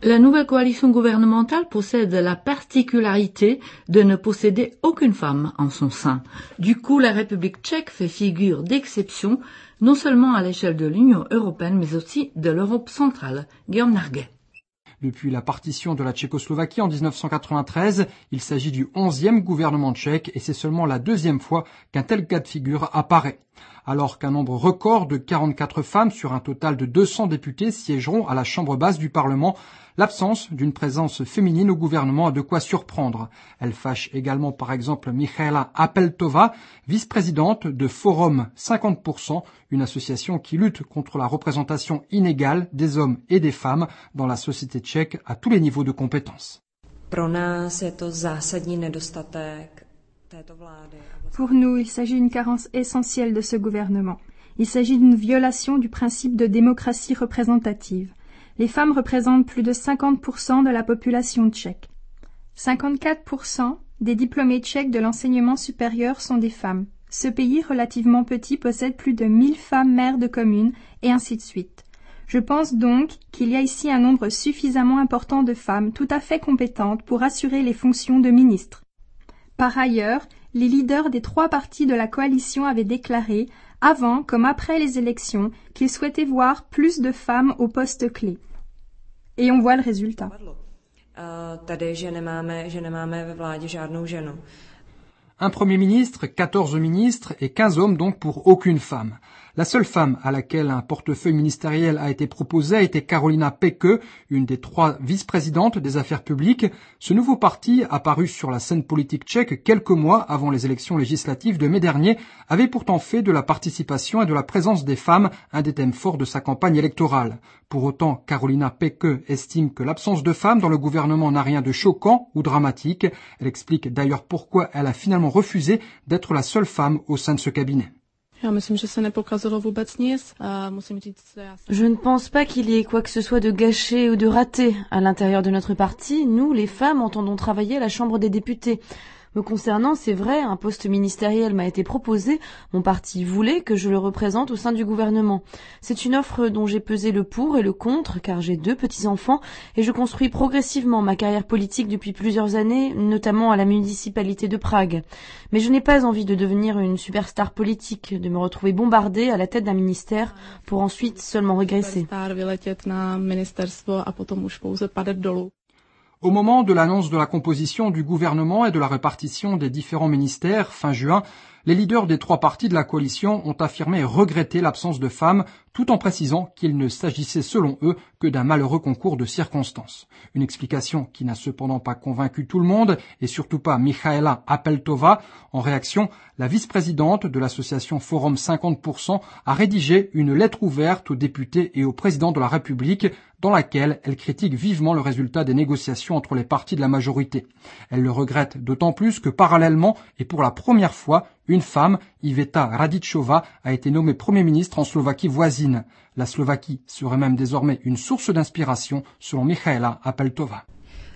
La nouvelle coalition gouvernementale possède la particularité de ne posséder aucune femme en son sein. Du coup, la République tchèque fait figure d'exception, non seulement à l'échelle de l'Union européenne, mais aussi de l'Europe centrale. Guillaume Narguet. Depuis la partition de la Tchécoslovaquie en 1993, il s'agit du 11e gouvernement tchèque et c'est seulement la deuxième fois qu'un tel cas de figure apparaît. Alors qu'un nombre record de 44 femmes sur un total de 200 députés siégeront à la chambre basse du Parlement, l'absence d'une présence féminine au gouvernement a de quoi surprendre. Elle fâche également par exemple Michaela Apeltova, vice-présidente de Forum 50%, une association qui lutte contre la représentation inégale des hommes et des femmes dans la société tchèque à tous les niveaux de compétences. Pour nous, il s'agit d'une carence essentielle de ce gouvernement. Il s'agit d'une violation du principe de démocratie représentative. Les femmes représentent plus de 50% de la population tchèque. 54% des diplômés tchèques de l'enseignement supérieur sont des femmes. Ce pays relativement petit possède plus de 1000 femmes maires de communes, et ainsi de suite. Je pense donc qu'il y a ici un nombre suffisamment important de femmes tout à fait compétentes pour assurer les fonctions de ministre. Par ailleurs, les leaders des 3 partis de la coalition avaient déclaré, avant comme après les élections, qu'ils souhaitaient voir plus de femmes aux postes clés. Et on voit le résultat. Un Premier ministre, 14 ministres et 15 hommes donc pour aucune femme. La seule femme à laquelle un portefeuille ministériel a été proposé a été Karolina Peke, une des 3 vice-présidentes des affaires publiques. Ce nouveau parti, apparu sur la scène politique tchèque quelques mois avant les élections législatives de mai dernier, avait pourtant fait de la participation et de la présence des femmes un des thèmes forts de sa campagne électorale. Pour autant, Karolina Peke estime que l'absence de femmes dans le gouvernement n'a rien de choquant ou dramatique. Elle explique d'ailleurs pourquoi elle a finalement refusé d'être la seule femme au sein de ce cabinet. Je ne pense pas qu'il y ait quoi que ce soit de gâché ou de raté. À l'intérieur de notre parti, nous, les femmes, entendons travailler à la Chambre des députés. Me concernant, c'est vrai, un poste ministériel m'a été proposé. Mon parti voulait que je le représente au sein du gouvernement. C'est une offre dont j'ai pesé le pour et le contre, car j'ai 2 petits-enfants et je construis progressivement ma carrière politique depuis plusieurs années, notamment à la municipalité de Prague. Mais je n'ai pas envie de devenir une superstar politique, de me retrouver bombardée à la tête d'un ministère pour ensuite seulement régresser. Au moment de l'annonce de la composition du gouvernement et de la répartition des différents ministères, fin juin, les leaders des 3 partis de la coalition ont affirmé regretter l'absence de femmes, tout en précisant qu'il ne s'agissait selon eux que d'un malheureux concours de circonstances. Une explication qui n'a cependant pas convaincu tout le monde, et surtout pas Michaela Apeltova. En réaction, la vice-présidente de l'association Forum 50% a rédigé une lettre ouverte aux députés et au président de la République, dans laquelle elle critique vivement le résultat des négociations entre les partis de la majorité. Elle le regrette d'autant plus que parallèlement, et pour la première fois, une femme, Iveta Radičová, a été nommée Premier ministre en Slovaquie voisine. La Slovaquie serait même désormais une source d'inspiration, selon Michaela Apeltova.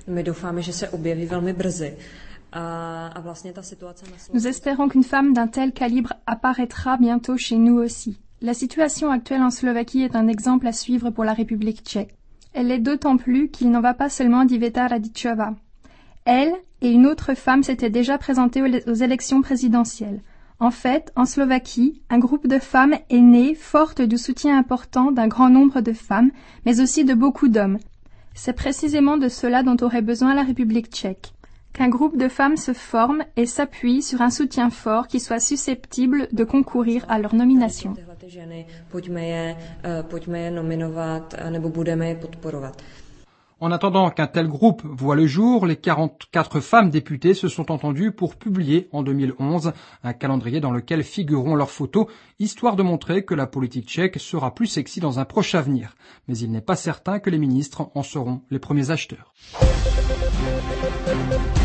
Nous espérons qu'une femme d'un tel calibre apparaîtra bientôt chez nous aussi. La situation actuelle en Slovaquie est un exemple à suivre pour la République tchèque. Elle l'est d'autant plus qu'il n'en va pas seulement d'Iveta Radičová. Elle et une autre femme s'étaient déjà présentées aux élections présidentielles. En fait, en Slovaquie, un groupe de femmes est né forte du soutien important d'un grand nombre de femmes, mais aussi de beaucoup d'hommes. C'est précisément de cela dont aurait besoin la République tchèque. Qu'un groupe de femmes se forme et s'appuie sur un soutien fort qui soit susceptible de concourir à leur nomination. En attendant qu'un tel groupe voie le jour, les 44 femmes députées se sont entendues pour publier en 2011 un calendrier dans lequel figureront leurs photos, histoire de montrer que la politique tchèque sera plus sexy dans un proche avenir. Mais il n'est pas certain que les ministres en seront les premiers acheteurs.